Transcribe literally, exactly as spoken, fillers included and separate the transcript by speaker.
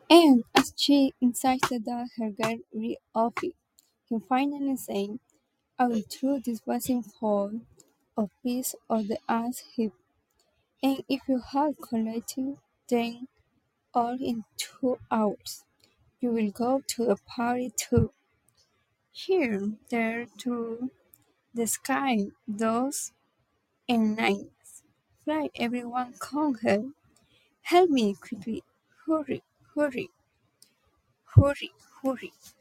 Speaker 1: And as she insisted that her get rid of it, he finally said, I will throw this basin full of piece of the ass heap, and if you have collected them all in two hours, you will go to a party too. Here, there, to the sky, those and nines. Fly, everyone, come help. Help me quickly. Hurry, hurry, hurry, hurry.